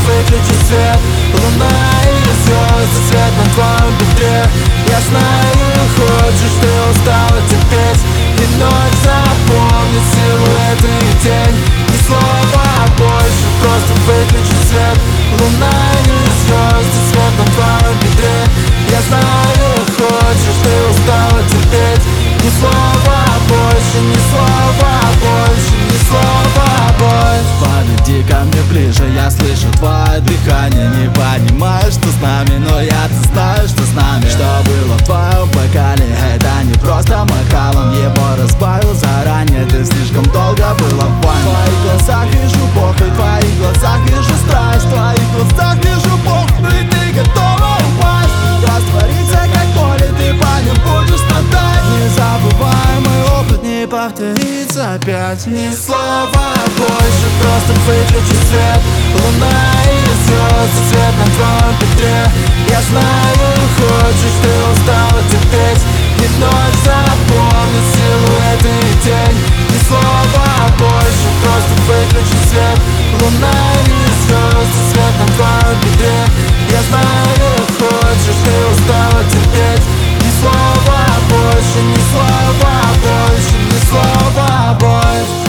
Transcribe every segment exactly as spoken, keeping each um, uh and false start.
выключи свет. Луна и звезды, свет на твоем бедре. Я знаю, хочешь, ты устала терпеть. И ночь запомнит силуэты и тень. Ни слова больше, просто выключи свет. Луна и звезды, свет на твоем бедре. Я знаю, хочешь, ты устала терпеть. Ни слова больше, ни слова больше, ни слова больше. Подойди ко мне ближе, я слышу твое дыхание. Не понимаю, что с нами, но я-то знаю, что с нами. Что было в твоем бокале, это не просто бокалом. Его разбавил заранее, ты слишком долго была в ванне. В твоих глазах вижу похоть, в твоих глазах вижу страсть. В твоих глазах вижу похоть, и ты готова упасть. Раствориться как поле, ты по нем будешь страдать. Незабываемый опыт не повторится опять. Ни слова больше, просто выключи свет. Луна и звезды, свет на твоем бедре. Я знаю, хочешь, ты устала терпеть. И ночь запомнит силуэты и тень. Ни слова больше, просто выключи свет. Луна и звезды, свет на твоем бедре. Я знаю, хочешь, ты устала терпеть. Ни слова больше, ни слова больше, ни слова больше.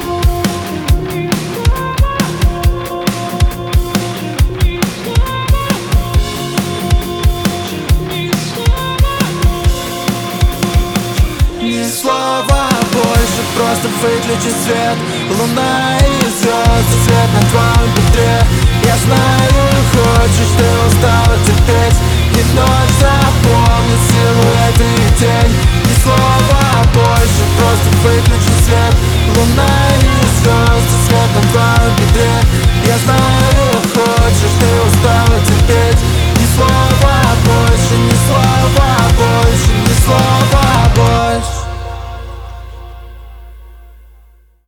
Ни слова больше, просто выключи свет. Луна и звезды, свет на твоем бедре. Я знаю, хочешь, ты устала терпеть. И ночь запомнит силу